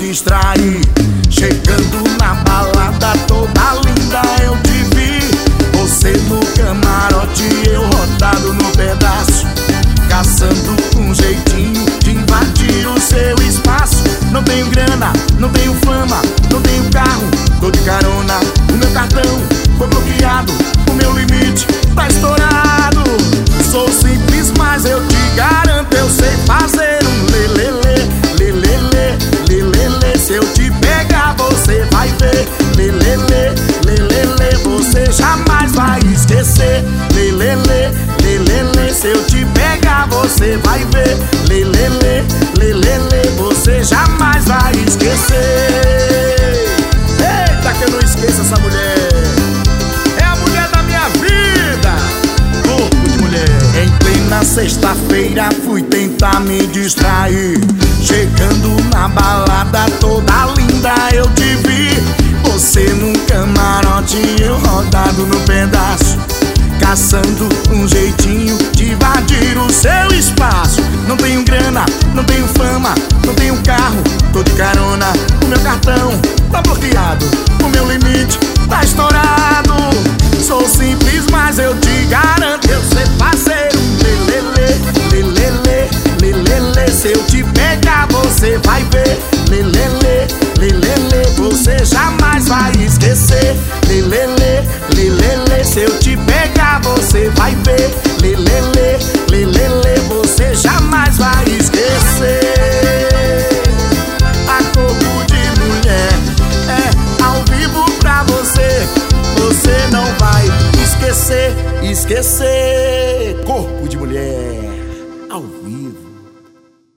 distrair. Chegando na balada toda linda eu te vi. Você no camarote, eu rodado no pedaço, caçando um jeitinho de invadir o seu espaço. Não tenho grana, não tenho fama, não tenho carro, tô de carona. O meu cartão foi bloqueado, o meu limite tá estourado. Sou simples, mas eu te garanto, eu sei fazer um lelele, lelele, lelele. Se eu te pegar, você vai ver. Lelele, lelele, você jamais vai esquecer. Lelele, lelele, se eu te pegar, você vai ver. Lelele, lelele, você jamais vai esquecer. Eita, que eu não esqueço essa mulher. É a mulher da minha vida. Corpo de mulher. Em plena sexta-feira fui tentar me distrair. Chegando na balada toda linda eu te vi. Você num camarote, eu rodado no pedaço, caçando um jeitinho de invadir o seu espaço. Não tenho grana, não tenho fama, não tenho carro, tô de carona. O meu cartão tá bloqueado, o meu limite tá estourado. Sou simples, mas eu te garanto, eu sei fazer um lelele, lelele, lelele. Se eu te pegar, você vai ver. Lelele, lelele, você jamais vai esquecer. Lelele, lelele, se eu te pegar, você vai ver. Lelele, lelele, você jamais vai esquecer. A corpo de mulher é ao vivo pra você. Você não vai esquecer, esquecer. Corpo de mulher ao vivo.